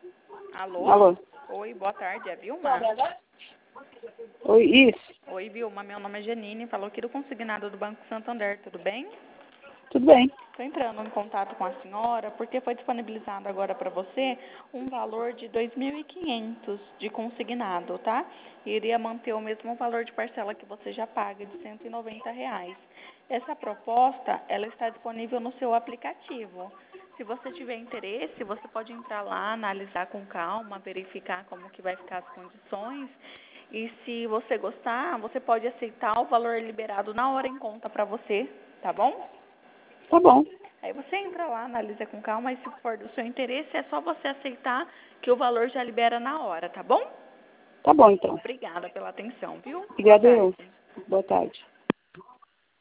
Alô? Alô? Oi, boa tarde, é Vilma? Oi, isso. Oi, Vilma, meu nome é Janine, falou aqui do consignado do Banco Santander, tudo bem? Tudo bem. Estou entrando em contato com a senhora porque foi disponibilizado agora para você um valor de 2.500 de consignado, tá? Iria manter o mesmo valor de parcela que você já paga, de R$ 190. Essa proposta, ela está disponível no seu aplicativo. Se você tiver interesse, você pode entrar lá, analisar com calma, verificar como que vai ficar as condições. E se você gostar, você pode aceitar o valor liberado na hora em conta para você, tá bom? Tá bom. Aí você entra lá, analisa com calma, e se for do seu interesse, é só você aceitar que o valor já libera na hora, tá bom? Tá bom, então. Obrigada pela atenção, viu? Boa Obrigada eu. tarde. Boa tarde.